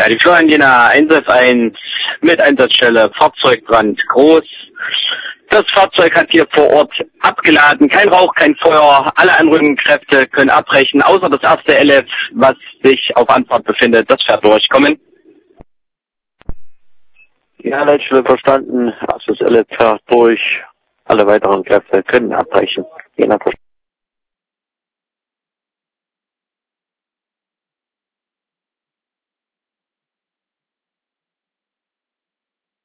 Ja, die Florian Jena Einsatz 1 mit Einsatzstelle Fahrzeugbrand groß. Das Fahrzeug hat hier vor Ort abgeladen. Kein Rauch, kein Feuer. Alle anrückenden Kräfte können abbrechen, außer das erste LF, was sich auf Anfahrt befindet. Das fährt durchkommen. Ja, Leitstelle verstanden. Also das LF fährt durch. Alle weiteren Kräfte können abbrechen. Jena verstanden.